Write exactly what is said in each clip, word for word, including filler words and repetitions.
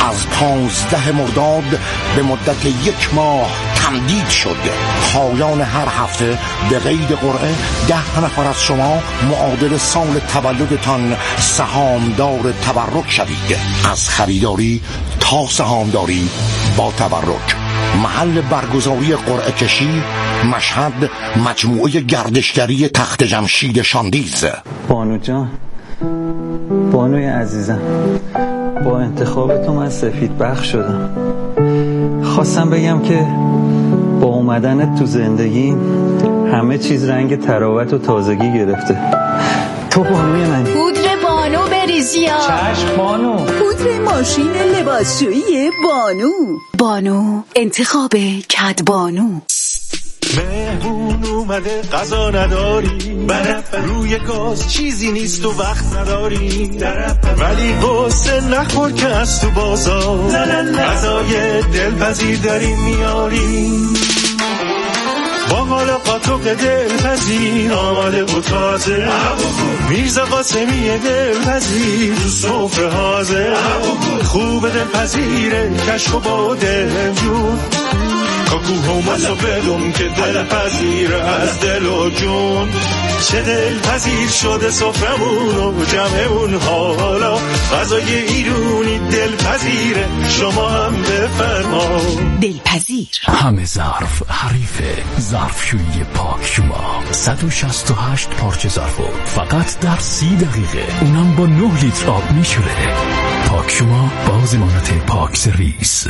از پانزده مرداد به مدت یک ماه تمدید شد. پایان هر هفته به قید قرعه ده نفر از شما معادل سال تولدتان سهامدار تبرک شوید. از خریداری تا سهامداری با تبرک. محل برگزاری قرعه کشی مشهد، مجموعه گردشگری تخت جمشید شاندیز. بانو جان، بانوی عزیزم، با انتخاب تو من سفید بخش شدم. خواستم بگم که با اومدنت تو زندگی همه چیز رنگ تراوت و تازگی گرفته. تو بانوی منی. پودر بانو بریزیا. چشم بانو. پودر ماشین لباسشویی بانو. بانو، انتخاب کد بانو. مهمون اومده غذا نداری، روی گاز چیزی نیست و وقت نداری، ولی قصه نخور که از تو بازار غذای دلپذیر داری میاری. با حال قاطق دلپذیر آماده و تازه، میرزا قاسمی دلپذیر تو سفره حاضر. خوب دلپذیره کشف و با دلجون، کاکو همسا بدون که دلپذیره از دل و جون. چه دلپذیر شده سفرمون و جمعمون، حالا غذای ایرونی دلپذیره، شما هم بفرما. دلپذیر همه ظرف حریفه. ظرفشویی پاک شما صد و شصت و هشت پارچه ظرفو فقط در سی دقیقه، اونم با نه لیتر آب میشوره. پاک شما با ضمانت پاک سرویس.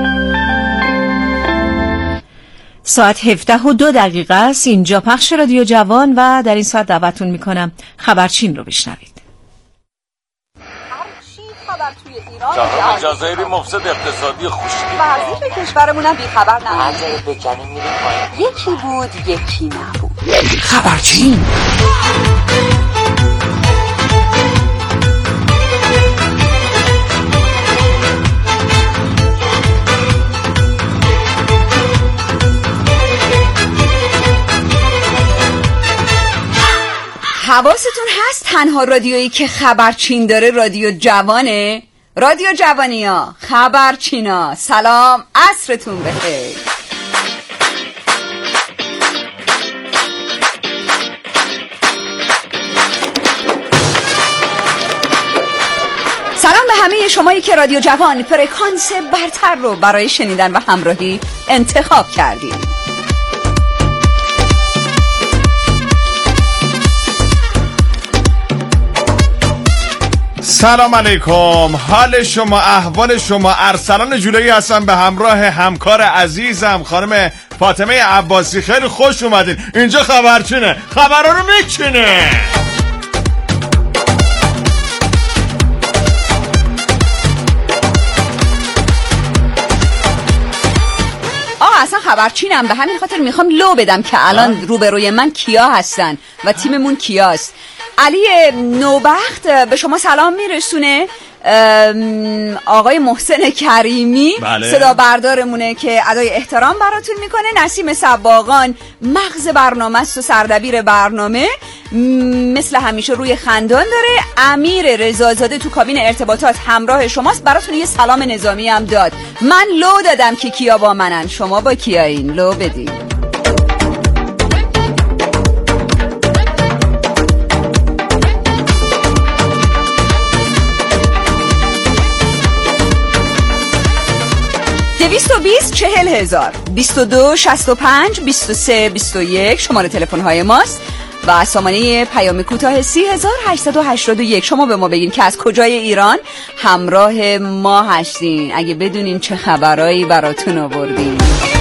ساعت هفده و دو دقیقه است. اینجا پخش رادیو جوان و در این ساعت دعوتون میکنم خبرچین رو بشنوید. خبر توی ایران جزایر مفسد اقتصادی خوشگلی ورزش کشورمون هم بیخبر نه. هر جایی بکنیم میریم پایین. یکی بود یکی نبود. خبرچین. حواستون هست تنها رادیویی که خبرچین داره رادیو جوانه؟ رادیو جوانیا، خبرچینا، سلام، عصرتون بخیر. سلام به همه شمایی که رادیو جوان فرکانس برتر رو برای شنیدن و همراهی انتخاب کردید. سلام علیکم، حال شما، احوال شما؟ ارسلان جولایی هستم به همراه همکار عزیزم خانم فاطمه عباسی. خیلی خوش اومدین. اینجا خبرچینه، خبرها رو میچینه. آه اصلا خبرچینم، به همین خاطر میخوام لو بدم که الان روبروی من کیا هستن و تیممون کیاست. علی نوبخت به شما سلام میرسونه، آقای محسن کریمی بله. صدا بردارمونه که ادای احترام براتون میکنه، نسیم سباقان مغز برنامه است و سردبیر برنامه مثل همیشه روی خندان داره، امیر رضازاده تو کابین ارتباطات همراه شماست، براتون یه سلام نظامی هم داد. من لو دادم که کیا با منن، شما با کیایین؟ لو بدین. دویست و بیست چهل هزار، بیست و دو شصت و پنج بیست و سه بیست و یک شماره تلفن های ماست و سامانه پیام کوتاه سی هزار هشتصد و هشتاد و یک. شما به ما بگین که از کجای ایران همراه ما هستین، اگه بدونیم چه خبرایی براتون آوردیم.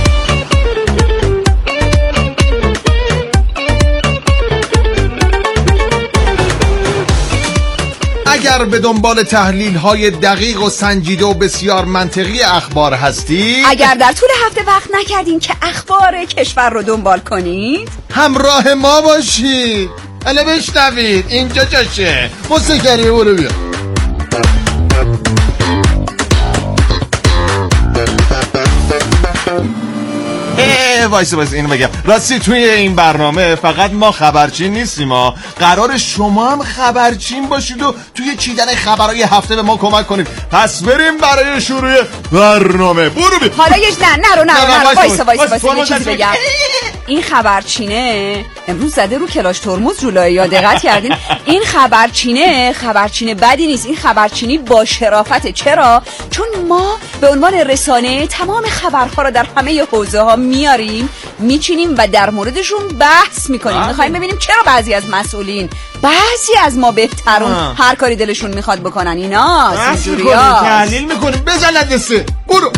اگر به دنبال تحلیل های دقیق و سنجیده و بسیار منطقی اخبار هستید، اگر در طول هفته وقت نکردین که اخبار کشور رو دنبال کنید، همراه ما باشید. اله بشنوید اینجا جاشه. محسن کریمی برو بیا. وایس وایس اینو بگم. راستی توی این برنامه فقط ما خبرچین نیستیم ها، قرار شما هم خبرچین باشید و توی چیدن خبرهای هفته به ما کمک کنید. پس بریم برای شروع برنامه. برو بی حالا یه نه نرو نرو نرو وایس وایس وایس یه چیزی بگم. این خبرچینه امروز زده رو کلاش ترمز جلوی، یا دقت کردین؟ این خبرچینه خبرچینه بدی نیست، این خبرچینی با شرافته. چرا؟ چون ما به عنوان رسانه تمام خبرها رو در همه حوزه ها میاریم، میچینیم و در موردشون بحث میکنیم. میخوایم ببینیم چرا بعضی از مسئولین، بعضی از ما بهترون آه. هر کاری دلشون میخواد بکنن. اینا اینجوریه تحلیل میکنیم. بزن دسته برو.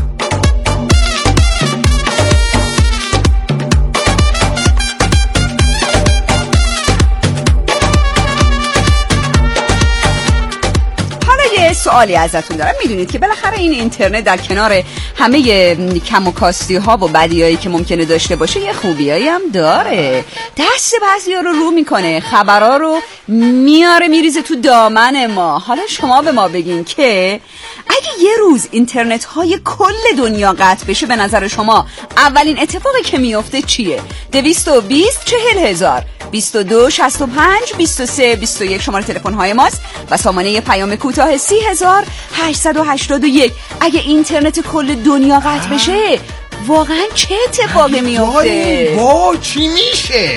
سوالی ازتون دارم. میدونید که بالاخره این اینترنت در کنار همه کم و کاستی ها و بدیایی که ممکنه داشته باشه یه خوبیایی هم داره. دست بعضیا رو رو میکنه، خبرها رو میاره میریزه تو دامن ما. حالا شما به ما بگین که اگه یه روز اینترنت های کل دنیا قطع بشه، به نظر شما اولین اتفاقی که میفته چیه؟ دویست و بیست چهل هزار بیست و دو شصت و پنج بیست و سه بیست و یک شماره تلفن های ماست و سامانه پیام کوتاه سی هزار هشتصد و هشتاد و یک. اگه اینترنت کل دنیا قطع بشه واقعا چه اتفاقی میفته؟ وا چی میشه؟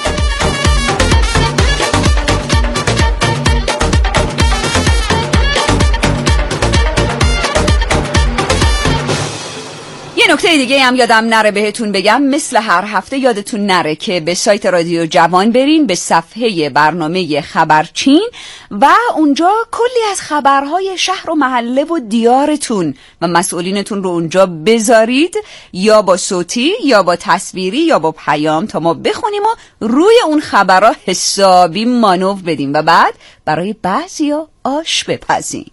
یه نکته دیگه هم یادم نره بهتون بگم، مثل هر هفته یادتون نره که به سایت رادیو جوان برین، به صفحه برنامه خبرچین و اونجا کلی از خبرهای شهر و محله و دیارتون و مسئولینتون رو اونجا بذارید، یا با صوتی یا با تصویری یا با پیام، تا ما بخونیم و روی اون خبرها حسابی مانور بدیم و بعد برای بعضیا آش بپزیم.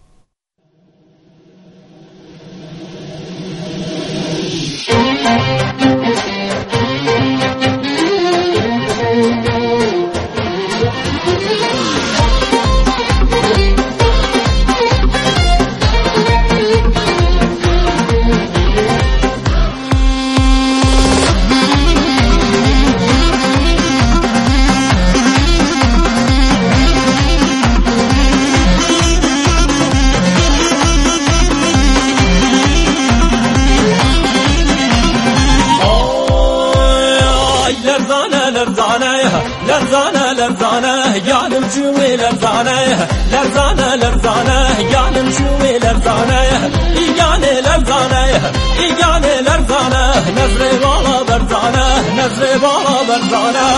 لرزانه لرزانه جانم شوي لرزانه لرزانه لرزانه جانم شوي لرزانه ایگانه لرزانه ایگانه لرزانه نظر بالا برزانه نظر بالا برزانه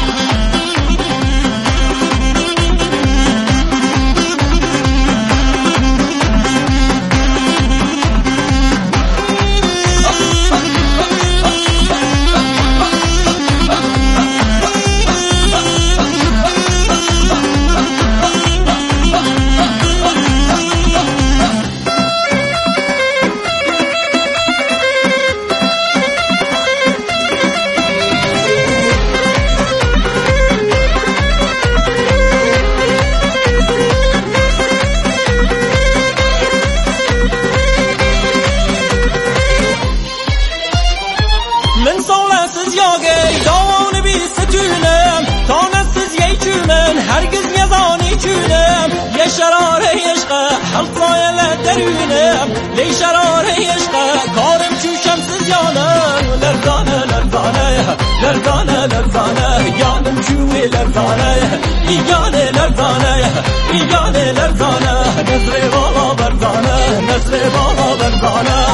شراره عشق حلقای درونم لی شراره عشق کارم چوشم سزیانم لرزانه لرزانه لرزانه لرزانه یانم چوی لرزانه ایگانه لرزانه ایگانه لرزانه نظر بالا برزانه نظر بالا برزانه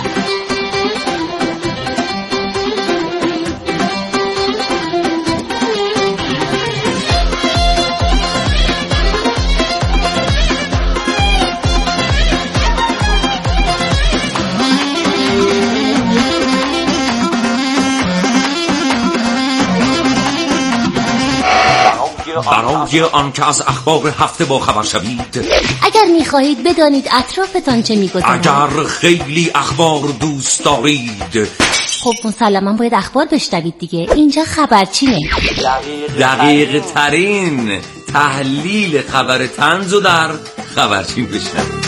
برای آنکه از اخبار هفته با خبر شوید، اگر میخواهید بدانید اطرافتان چه میگذرد، اگر خیلی اخبار دوست دارید، خب مسلما باید اخبار بشنوید دیگه. اینجا خبرچینه، دقیق ترین تحلیل خبر طنز و در خبرچین بشنوید.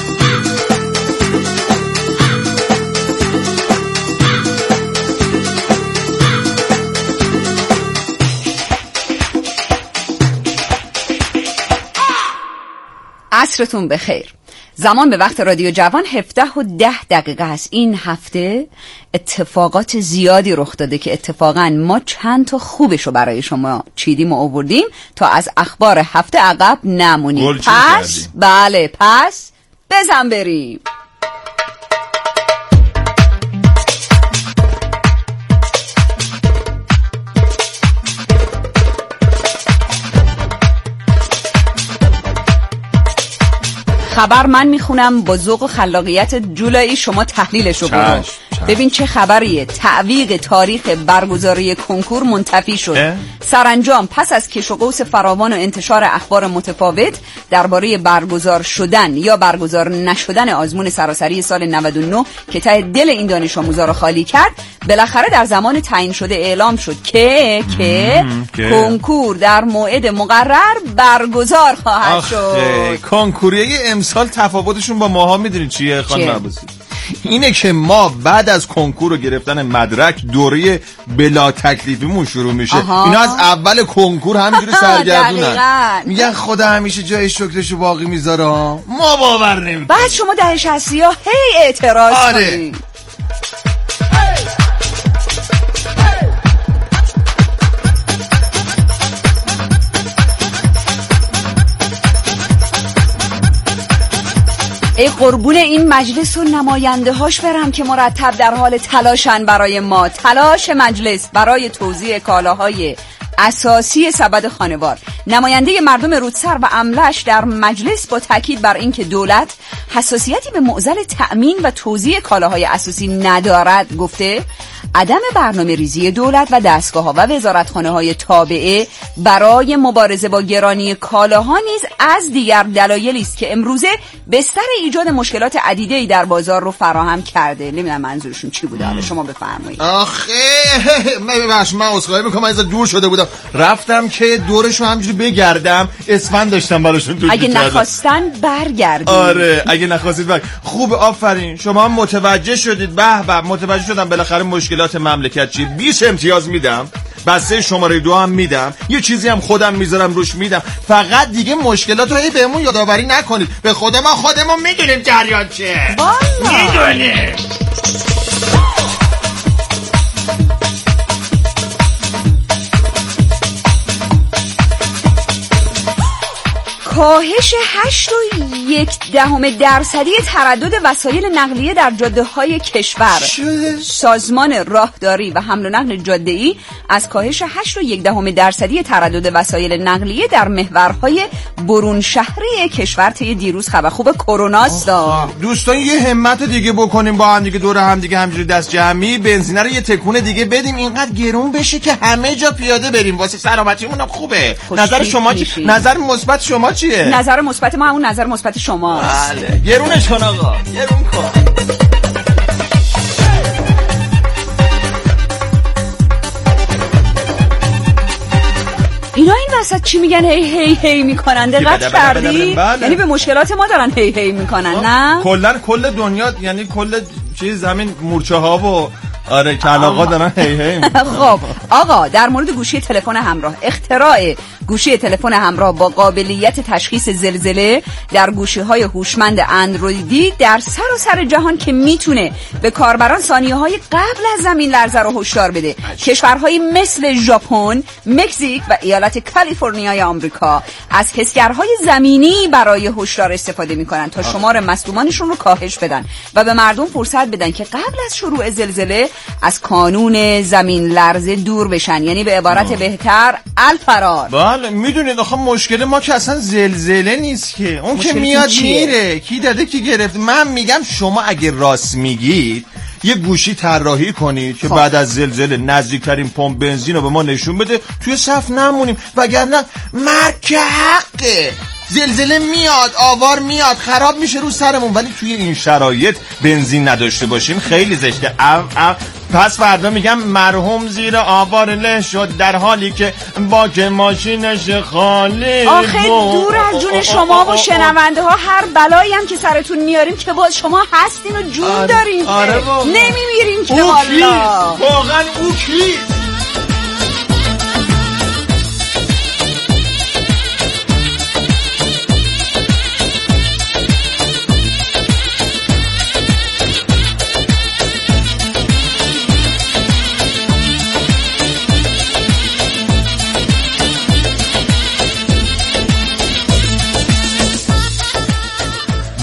عصرتون بخیر. زمان به وقت رادیو جوان هفده و ده دقیقه است. این هفته اتفاقات زیادی رخ داده که اتفاقا ما چند تا خوبشو برای شما چیدیم و آوردیم تا از اخبار هفته عقب نمونیم. پس بله پس بزن بریم. خبر من میخونم با ذوق و خلاقیت جولایی شما تحلیلشو برو. ببین چه خبریه. تعویق تاریخ برگزاری کنکور منتفی شد. سرانجام پس از کش و قوس فراوان و انتشار اخبار متفاوت درباره برگزار شدن یا برگزار نشدن آزمون سراسری سال نود و نه که ته دل این دانش آموزا رو خالی کرد، بالاخره در زمان تعیین شده اعلام شد که که کنکور در موعد مقرر برگزار خواهد شد. کنکوریه امسال تفاوتشون با ماها میدونید چیه خانم عباسی؟ اینه که ما بعد از کنکور و گرفتن مدرک دوره بلا تکلیفیمون شروع میشه. آها. اینا از اول کنکور همینجوری سرگردونن، میگن خدا همیشه جای شکرشو باقی میذاره، ما باور نمیکنیم. بعد شما ده شصتی ها هی اعتراض آره. کنید. ای قربون این مجلس و نماینده هاش برم که مرتب در حال تلاشن برای ما. تلاش مجلس برای توزیع کالاهای اساسی سبد خانوار. نماینده مردم رودسر و عملش در مجلس با تاکید بر اینکه دولت حساسیتی به معضل تأمین و توزیع کالاهای اساسی ندارد گفته عدم برنامه ریزی دولت و دستگاه‌ها و وزارتخانه‌های تابعه برای مبارزه با گرانی کالاها نیز از دیگر دلایلی است که امروزه بستر ایجاد مشکلات عدیده‌ای در بازار رو فراهم کرده. نمیدونم منظورشون چی بوده، حالا شما بفرمایید. آخه من ببخش من عذرخواهی می‌کنم، از دور شده بودم، رفتم که دورشو همینجوری بگردم، اسفند داشتم براشون تو. اگه نخواستن برگردید. آره اگه نخواستید برگ. خوب آفرین شما متوجه شدید. به به متوجه شدم بالاخره مشکلات مملکت چیه. بیست امتیاز میدم، بسته شماره دو هم میدم، یه چیزی هم خودم میذارم روش میدم. فقط دیگه مشکلات رو هی بهمون یادآوری نکنید. به خود ما خودمون میدونیم جریان چیه. میدونیم. کاهش هشت و یک دهم درصدی تردد وسایل نقلیه در جاده های کشور. سازمان راهداری و حمل و نقل جاده‌ای از کاهش هشت و یک دهم درصدی تردد وسایل نقلیه در محورهای برون شهری کشور طی دیروز خبر خوب کروناست. دوستان یه همت دیگه بکنیم با هم دیگه، دور هم دیگه همجوری دست جمعی بنزینه رو یه تکونه دیگه بدیم اینقدر گرون بشه که همه جا پیاده بریم، واسه سلامتیمون هم خوبه. نظر شما چی؟ نظر مثبت شما چی؟ نظر مثبت ما همون نظر مثبت شما. بله گرونش کن آقا، گرون کن. اینا این وسط چی میگن هی هی هی میکنن؟ دقت کردی؟ یعنی به مشکلات ما دارن هی هی میکنن. نه کلا کل دنیا، یعنی کل چیز زمین مورچه ها و آره کلاغا دارن هی هی. خب آقا در مورد گوشی تلفن همراه، اختراع گوشی تلفن همراه با قابلیت تشخیص زلزله در گوشی‌های هوشمند اندرویدی در سراسر جهان که میتونه به کاربران ثانیه‌های قبل از زمین لرزه رو هشدار بده. کشورهایی مثل ژاپن، مکزیک و ایالت کالیفرنیای آمریکا از حسگرهای زمینی برای هشدار استفاده میکنن تا شمار مصدومانشون رو کاهش بدن و به مردم فرصت بدن که قبل از شروع زلزله از کانون زمین لرزه دور بشن. یعنی به عبارت آه. بهتر الفرار. بله میدونید آخه مشکل ما که اصلا زلزله نیست که، اون که میاد میره، کی داده کی گرفت. من میگم شما اگه راست میگید یه گوشی طراحی کنید که بعد از زلزله نزدیکترین پمپ بنزین رو به ما نشون بده، توی صف نمونیم، وگرنه مرگ که حقه. زلزله میاد، آوار میاد، خراب میشه رو سرمون، ولی توی این شرایط بنزین نداشته باشیم خیلی زشته. او او پس فردا میگم مرحوم زیر آوار له شد در حالی که باک ماشینش خالی. آخه دور از جون شما و شنونده ها هر بلایی هم که سرتون میاریم که باز شما هستین و جون آره دارین که آره نمیمیرین که والا. واقعا او کی؟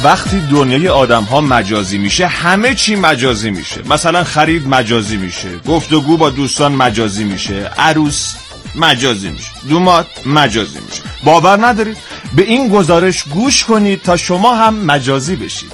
وقتی دنیای آدم ها مجازی میشه همه چی مجازی میشه. مثلا خرید مجازی میشه، گفتگو با دوستان مجازی میشه، عروس مجازی میشه، دومات مجازی میشه. باور ندارید؟ به این گزارش گوش کنید تا شما هم مجازی بشید.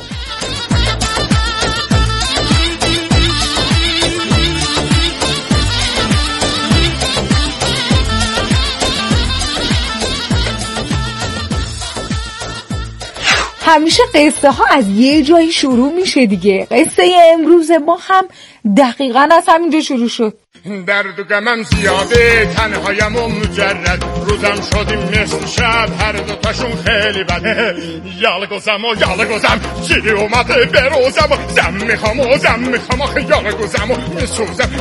همیشه قصه ها از یه جایی شروع میشه دیگه. قصه امروز ما هم دقیقاً از همینجا شروع شد. درد و غمم زیاده، تنهایم و مجرد، روزم شدیم مثل شب، هر دوتاشون خیلی بده. یالگوزم و یالگوزم چی اومده بروزم، زم میخوام و زم میخوام آخه یالگوزم و میسوزم.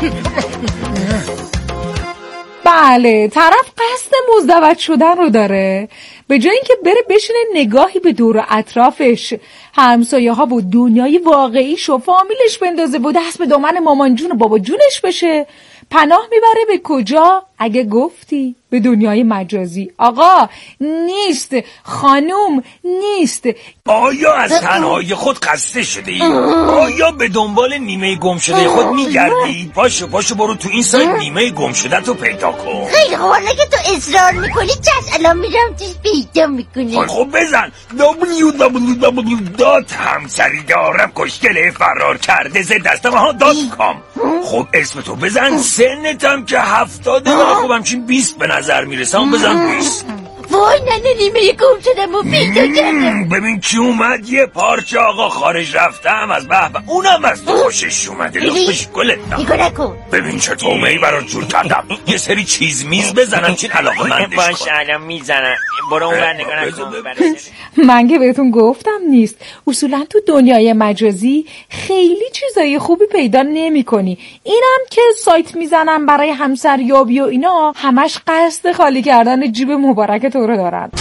بله، طرف قصد مزدوج شدن رو داره. به جای اینکه بره بشینه نگاهی به دور و اطرافش، همسایه ها و دنیای واقعیش و فامیلش بندازه و دست به دامن مامان جون و بابا جونش بشه، پناه میبره به کجا؟ اگه گفتی به دنیای مجازی. آقا نیست، خانوم نیست. آیا از تنهایی خود خسته شده ای؟ آیا به دنبال نیمه گم شده خود میگردی؟ پاشو پاشو برو تو این سایت نیمه گم شده تو پیدا کن. خیلی خوب، حالا که تو اصرار میکنی چش، الان میرم توش پیدا میکنی. خب بزن دبلیو دبلیو دبلیو دات همسری دارم کشکله فرار کرده ز دستم ها دات کام. خب اسم تو بزن، سنتم که هفتاده و خب همچین بیست به نظر میرسم، بزن بیست. وای ننه نیمه گم شدم و پیدا کردم. ببین کی اومد، یه پارچه آقا خارج رفتم از به به، اونم از تو خوشش اومده، لطفش گلتم. نگاه نکن. ببین چه تومه‌ای برات جور کردم، یه سری چیز میز بزنم چین علاقه مندش کن. باشه الان میزنم، برو اون بر نگاه نکن. من که بهتون گفتم نیست. اصولا تو دنیای مجازی خیلی چیزای خوبی پیدا نمی کنی. اینم که سایت میزنم برای همسریابی و اینا، همش قصد خالی کردن جیب مبارک تو رو دارن.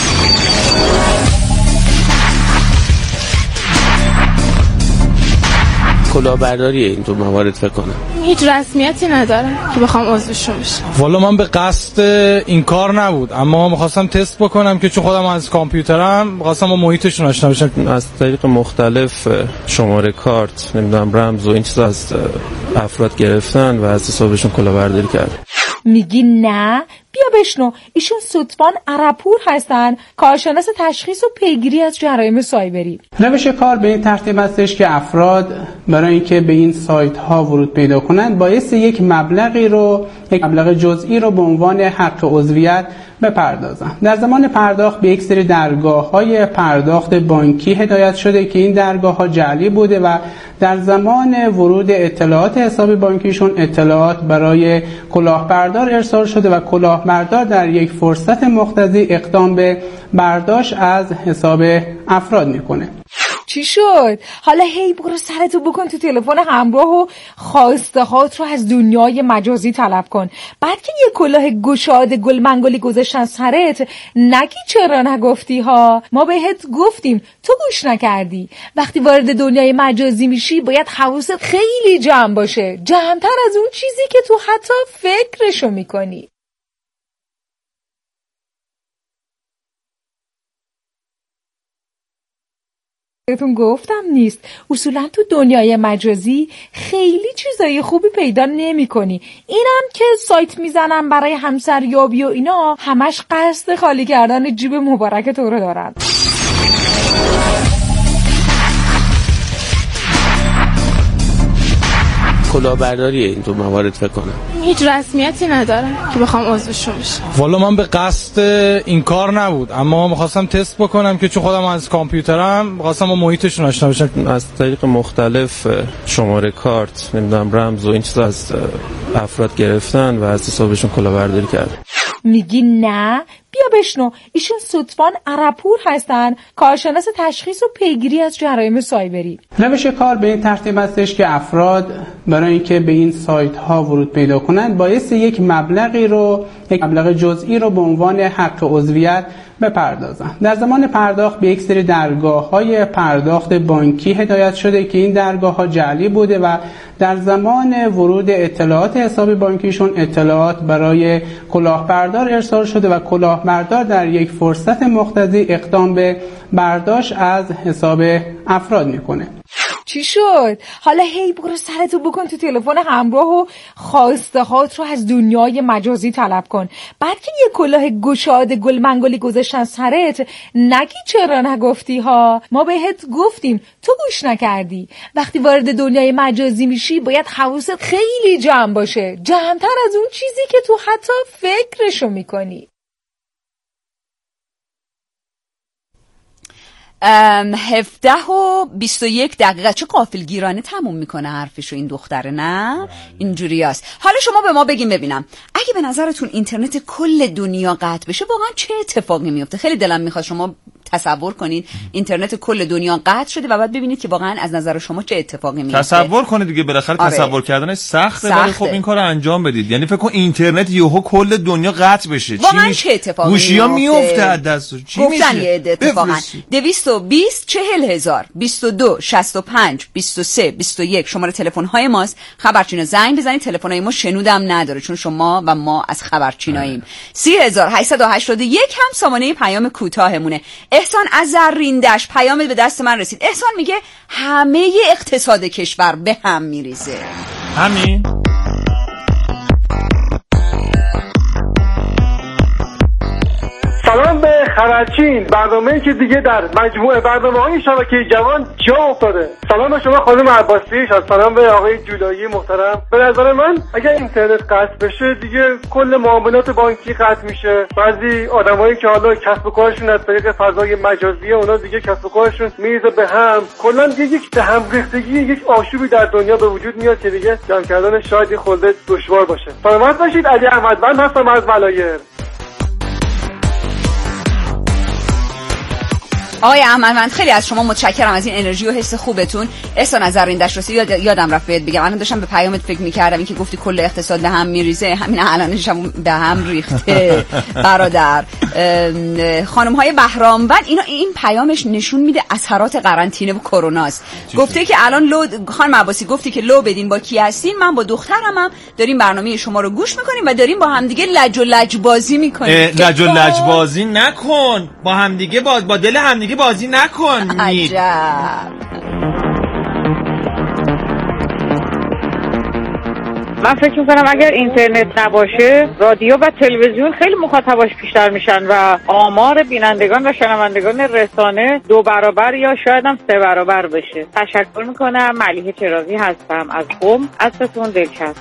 کلاهبرداریه این تو موارد فکر کنم. هیچ رسمیتی نداره که بخوام عضوشون بشم. والا من به قصد این کار نبود، اما می‌خواستم تست بکنم که چون خودم از کامپیوترم می‌خواستم با محیطشون آشنا بشم. از طریق مختلف شماره کارت، نمیدونم رمز و این چیزا از افراد گرفتن و از حسابشون کلاهبرداری کردن. میگی نه؟ بیا بشنو. ایشون سطفان عرپور هستن، کارشناس تشخیص و پیگیری از جرایم سایبری. روش کار به این ترتیب هستش که افراد برای اینکه به این سایت ها ورود پیدا کنند باعث یک مبلغی رو، یک مبلغ جزئی رو به عنوان حق عضویت بپردازن. در زمان پرداخت به یک سری درگاه‌های پرداخت بانکی هدایت شده که این درگاه‌ها جعلی بوده و در زمان ورود اطلاعات حساب بانکیشون اطلاعات برای کلاهبردار ارسال شده و کلاهبردار در یک فرصت مقتضی اقدام به برداشت از حساب افراد میکنه. چی شد؟ حالا هی برو سرتو بکن تو تلفن همراه و خواسته هات رو از دنیای مجازی طلب کن. بعد که یه کلاه گشاد گل منگلی گذاشتن سرت نگی چرا نگفتی ها. ما بهت گفتیم تو گوش نکردی. وقتی وارد دنیای مجازی میشی باید حواست خیلی جمع باشه، جمع‌تر از اون چیزی که تو حتی فکرشو میکنی. بهتون گفتم نیست. اصولا تو دنیای مجازی خیلی چیزای خوبی پیدا نمی کنی. اینم که سایت میزنم برای همسریابی و اینا، همش قصد خالی کردن جیب مبارک تو رو دارن. کلاهبرداریه این تو موارد فکر کنم. هیچ رسمیتی نداره که بخوام عضوشون بشم. والا من به قصد این کار نبود، اما می‌خواستم تست بکنم که چون خودم از کامپیوترم می‌خواستم با محیطشون آشنا بشم. از طریق مختلف شماره کارت، نمیدونم رمز و این چیزا از افراد گرفتن و از حسابشون کلاهبرداری کردن. میگی نه؟ بیا بشنو. ایشون سطفان عرپور هستن، کارشناس تشخیص و پیگیری از جرایم سایبری. روش کار به این ترتیب هستش که افراد برای اینکه به این سایت ها ورود پیدا کنند باعث یک مبلغی رو، یک مبلغ جزئی رو به عنوان حق عضویت بپردازند. در زمان پرداخت به یک سری درگاه‌های پرداخت بانکی هدایت شده که این درگاه‌ها جعلی بوده و در زمان ورود اطلاعات حساب بانکیشون اطلاعات برای کلاهبردار ارسال شده و کلاهبردار در یک فرصت مقتضی اقدام به برداشت از حساب افراد میکنه. چی شد؟ حالا هی برو سرتو بکن تو تلفن همراه و خواسته هات رو از دنیای مجازی طلب کن. بعد که یه کلاه گشاد گل منگلی گذاشتن سرت نگی چرا نگفتی ها. ما بهت گفتیم تو گوش نکردی. وقتی وارد دنیای مجازی میشی باید حواست خیلی جمع باشه، جمع‌تر از اون چیزی که تو حتی فکرشو میکنی. هفده و بیست و یک دقیقه. چه غافلگیرانه تموم میکنه حرفشو این دختره، نه؟ اینجوری هست. حالا شما به ما بگیم ببینم اگه به نظرتون اینترنت کل دنیا قطع بشه واقعا چه اتفاقی میفته؟ خیلی دلم میخواد شما تصور کنید اینترنت کل دنیا قطع شده و بعد ببینید که واقعا از نظر شما چه اتفاقی میفته. تصور کنید دیگه، بالاخره آره. تصور کردنش سخته ولی خب این کارو انجام بدید. یعنی فکر کن اینترنت یهو کل دنیا قطع بشه، واقعا چه اتفاقی گوشی‌ها میفته از دست؟ چی گفتن میشه؟ یه عده اتفاقا دویست و بیست چهل هزار بیست و دو شصت و پنج بیست و سه بیست و یک شماره تلفن های ماست. خبرچینا زنگ بزنید، تلفن های ما شنودم نداره چون شما و ما از خبرچیناییم. سی هزار و هشتصد و هشتاد و یک هم سامانه پیام کوتاهمونه. احسان از ریندش پیام به دست من رسید. احسان میگه همه اقتصاد کشور به هم میریزه. همین سلام به خبرچین، برنامه‌ای که دیگه در مجموعه برنامه‌های شبکه جوان جا افتاده. سلام به شما خانم عباسی، سلام به آقای جولایی محترم. به نظر من اگر اینترنت قطع بشه دیگه کل معاملات بانکی قطع میشه. بعضی آدمایی که حالا کسب و کارشون از طریق فضای مجازیه، اونا دیگه کسب و کارشون میریزه به هم. کلا دیگه یک به هم ریختگی، یک آشوبی در دنیا به وجود میاد که دیگه جمع کردن شاید یه خورده دشوار باشه. سلامت باشید. علی احمدوند هستم از ولایر. آقای احمدوند خیلی از شما متشکرم از این انرژی و حس خوبتون. احسان از زرین دشت یاد یادم رفت بهت بگم، الان داشتم به پیامت فکر می‌کردم این که گفتی کل اقتصاد به هم میریزه، همین الانش هم به هم ریخته برادر. خانم‌های بهرامبند اینا این پیامش نشون میده اثرات قرنطینه و کروناست. گفته که الان لو خانم عباسی گفتی که لو بدین با کی هستین؟ من با دخترم هم داریم برنامه شما رو گوش می‌کنیم و داریم با همدیگه لج و لج بازی می‌کنیم. لج و لج بازی نکن، با همدیگه با با دل همدیگه بازی نکن. عجب. من فکر میکنم اگر اینترنت نباشه رادیو و تلویزیون خیلی مخاطباش بیشتر میشن و آمار بینندگان و شنوندگان رسانه دو برابر یا شاید هم سه برابر بشه. تشکر میکنم. ملیحه چراغی هستم از قم. ازتون دلچسب.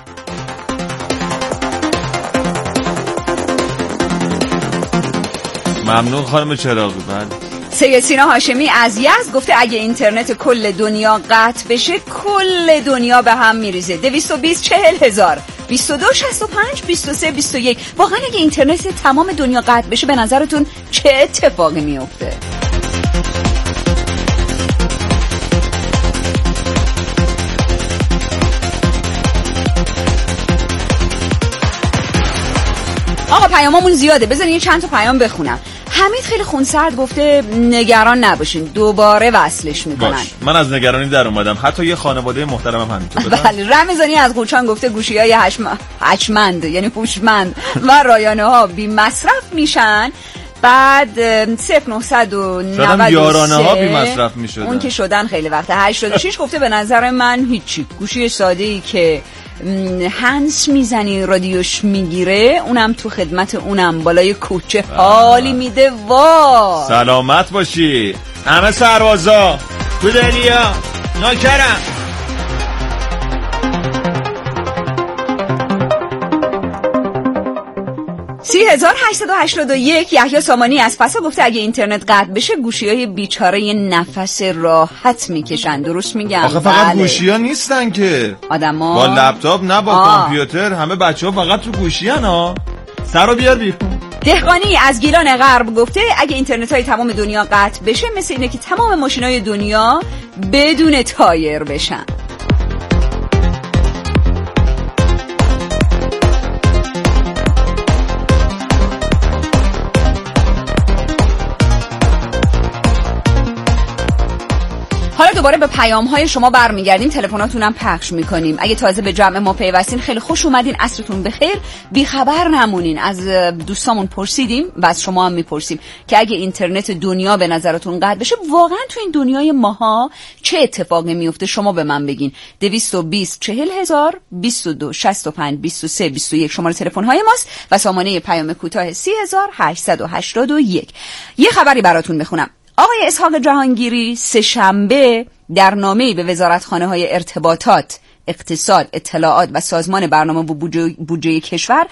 ممنون خانم چراغی. بله. سید سینا هاشمی از یزد گفته اگه اینترنت کل دنیا قطع بشه کل دنیا به هم میریزه. دویست و بیست چهل هزار بیست و دو شصت و پنج بیست و سه بیست و یک. واقعا اگه اینترنت تمام دنیا قطع بشه به نظرتون چه اتفاقی میفته؟ آقا پیامامون زیاده، بذارین چند تا پیام بخونم. حمید خیلی خونسرد گفته نگران نباشین دوباره وصلش میکنن. باش. من از نگرانی در اومدم، حتی یه خانواده محترمم همینطور. بله. رمضانی از قوچان گفته گوشی‌های هشم... هچمند یعنی هوشمند و رایانه ها بی مصرف میشن. بعد صفر نهصد و نود و سه یارانه ها بی مصرف میشدن، اون که شدن خیلی وقت. هشتاد و شش گفته به نظر من هیچی، گوشی ساده‌ای که هنس میزنی رادیوش میگیره اونم تو خدمت اونم بالای کوچه حالی میده. وا سلامت باشی همه سربازا تو دریا ناکرم. سی هزار هشتصد و هشتاد و یک یحیی سامانی از پسا گفته اگه اینترنت قطع بشه گوشی‌های بیچاره نفس راحت میکشن. درست میگم؟ آخه فقط بله. گوشی‌ها نیستن که آدما با لپتاپ نه با کامپیوتر، همه بچه‌ها فقط تو گوشی‌ان ها. سرو بیار بیرون. دهقانی از گیلان غرب گفته اگه اینترنت‌های تمام دنیا قطع بشه مثل اینه که تمام ماشین‌های دنیا بدون تایر بشن. دوباره به پیام‌های شما برمیگردیم، تلفناتونم پخش میکنیم. اگه تازه به جمع ما پیوستین خیلی خوش اومدین، عصرتون بخیر، بی خبر نمونین. از دوستامون پرسیدیم و از شما هم میپرسیم که اگه اینترنت دنیا به نظرتون قطع بشه، واقعا تو این دنیای ماها چه اتفاقی میفته؟ شما به من بگین. دویست و بیست چهل هزار بیست و دو شصت و پنج بیست و سه بیست و یک شماره تلفن های ماست و سامانه پیام کوتاه سی هزار هشتصد و هشتاد و یک. یه خبری براتون میخونم. آقای اسحاق جهانگیری سه شنبه در نامه‌ای به وزارتخانه های ارتباطات، اقتصاد، اطلاعات و سازمان برنامه و بودجه, بودجه کشور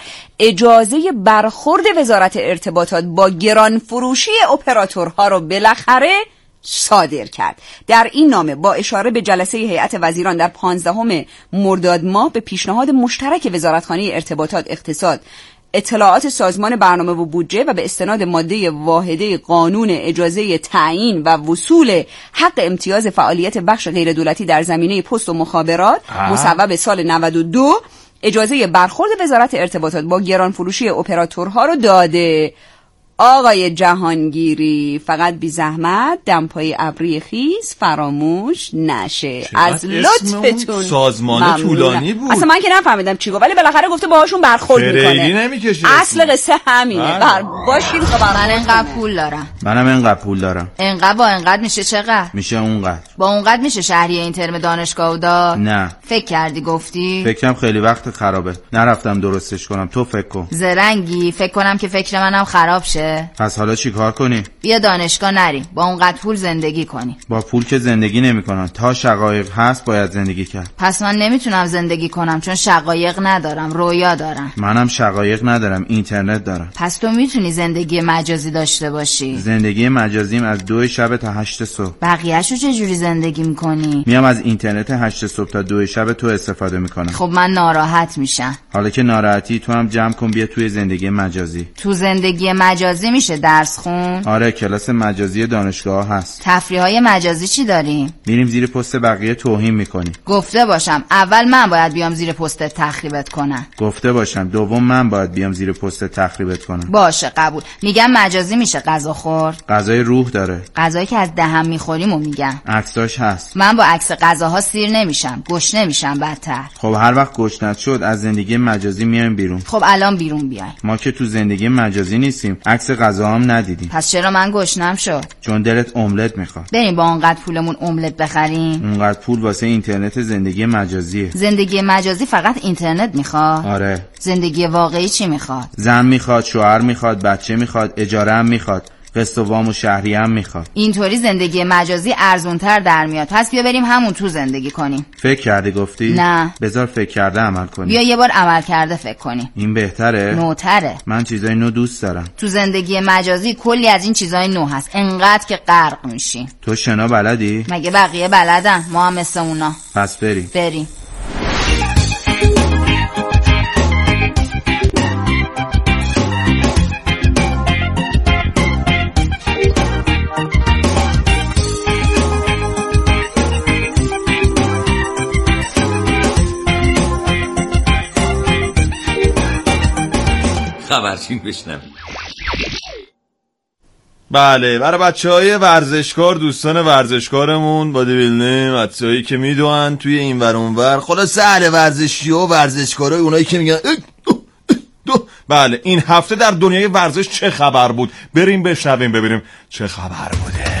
اجازه برخورد وزارت ارتباطات با گران فروشی اپراتورها رو بالاخره صادر کرد. در این نامه با اشاره به جلسه هیئت وزیران در پانزدهم مرداد ماه به پیشنهاد مشترک وزارتخانه ارتباطات، اقتصاد، اطلاعات، سازمان برنامه و بودجه و به استناد ماده واحده قانون اجازه تعیین و وصول حق امتیاز فعالیت بخش غیر دولتی در زمینه پست و مخابرات مصوب سال نود و دو اجازه برخورد وزارت ارتباطات با گران فروشی اپراتورها رو داده. آقای جهانگیری فقط بی زحمت دمپای ابری خیز فراموش نشه. از لطفتون سازمان طولانی بود. اصلا من که نفهمیدم چی گفت، ولی بالاخره گفته باهاشون برخورد میکنه. اصل قصه همینه. بر باشین خبر. من انقدر پول دارم. منم انقدر پول دارم. انقدر با انقدر میشه چقدر؟ میشه اونقدر. با اونقدر میشه شهریه این ترم دانشگاهو داد؟ نه. فکر کردی گفتی؟ فکرم خیلی وقت خرابه. نرفتم درستش کنم. تو فکر کن. زرنگی. فکر کنم که فکر منم خراب شه. پس حالا چی کار کنی؟ بیا دانشگاه نریم، با اونقدر پول زندگی کنیم. با پول که زندگی نمی‌کنن، تا شقایق هست باید زندگی کرد. پس من نمیتونم زندگی کنم چون شقایق ندارم، رویا دارم. منم شقایق ندارم، اینترنت دارم. پس تو میتونی زندگی مجازی داشته باشی. زندگی مجازیم از دو شب تا هشت صبح. بقیه‌شو چه جوری زندگی می‌کنی؟ میام از اینترنت هشت صبح تا دو شب تو استفاده می‌کنم. خب من ناراحت میشم. حالا که ناراحتی تو هم جمع کن بیا توی زندگی مجازی. تو زندگی مجازی میشه درس خون؟ آره کلاس مجازی دانشگاه هست. تفریح‌های مجازی چی داریم؟ میریم زیر پست بقیه توهین میکنیم. گفته باشم اول من باید بیام زیر پست تخریبت کنم. گفته باشم دوم من باید بیام زیر پست تخریبت کنم. باشه قبول. میگم مجازی میشه غذا خورد. غذای روح داره. غذایی که از دهن میخوریم و میگم. عکساش هست. من با عکس غذاها سیر نمیشم، گشنه میشم بدتر. خب هر وقت گشنت شد از زندگی مجازی میایم بیرون. خب الان بیرون بیای. ما که تو زندگی مجازی نیستیم، عکس غذا هم ندیدیم. پس چرا من گشنم شد؟ چون دلت املت میخواد. بریم با اونقدر پولمون املت بخریم. اونقدر پول واسه اینترنت زندگی مجازیه. زندگی مجازی فقط اینترنت میخواد؟ آره. زندگی واقعی چی میخواد؟ زن میخواد، شوهر میخواد، بچه میخواد، اجاره هم میخواد، قسط و وام و شهریه هم میخواد. اینطوری زندگی مجازی ارزونتر در میاد. پس بیا بریم همون تو زندگی کنیم. فکر کردی گفتی؟ نه. بذار فکر کرده عمل کنیم. بیا یه بار عمل کرده فکر کنیم. این بهتره؟ نوتره. من چیزای نو دوست دارم. تو زندگی مجازی کلی از این چیزای نو هست، انقدر که غرق میشی. تو شنا بلدی؟ مگه بقیه بلدن؟ ما هم مثل اونا. پس بریم. بریم. خبرچین بشنم. بله برای بچه های ورزشکار، دوستان ورزشکارمون، بادی بیلدینگ، بچه هایی که میدونن توی این ور اون ور، خلاص اهل ورزشی و ورزشکارای اونایی که میگن بله این هفته در دنیای ورزش چه خبر بود، بریم بشنویم ببینیم چه خبر بوده.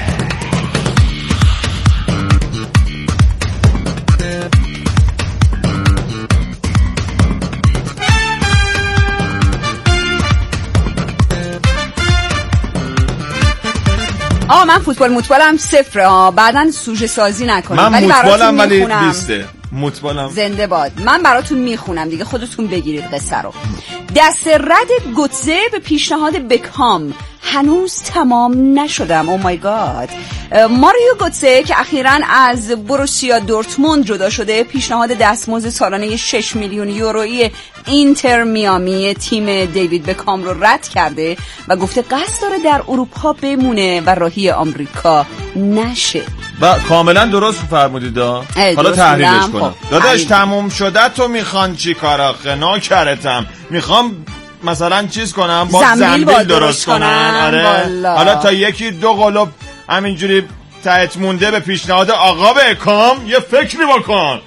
آه من فوتبال موتبالم صفره ها، بعدن سوژه سازی نکنم. من ولی موتبالم ولی میخونم. بیسته موتبالم زنده باد. من براتون میخونم دیگه، خودتون بگیرید قصه رو. دست رد گوتزه به پیشنهاد بکهام هنوز تمام نشدم. او مای گاد. ماریو گوتزه که اخیراً از بروسیا دورتموند جدا شده، پیشنهاد دستمزد سالانه شش میلیون یورویی اینتر میامی تیم دیوید بکهام رو رد کرده و گفته قصد داره در اروپا بمونه و راهی آمریکا نشه. با کاملا درست فرمودید. حالا تحلیلش کنم. داداش تموم شده تو میخوان چی کار آخه؟ ناکرتم میخوام مثلا چیز کنم با زنبیل درست کنن. آره. حالا تا یکی دو قلوب همینجوری تهت مونده به پیشنهاد آقا بهکام یه فکری بکن.